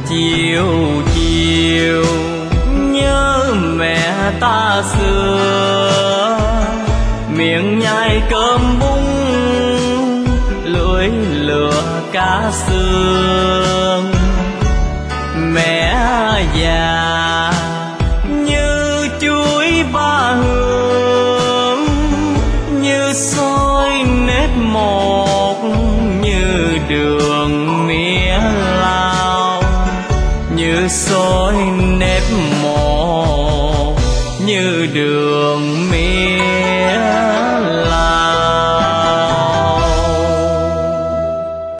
chiều chiều nhớ mẹ ta xưa, miệng nhai cơm bún lưỡi lửa cá xương. Mẹ già như chuối ba hương, như xôi nếp một, như đường mía lao, như xôi nếp một, như đường mía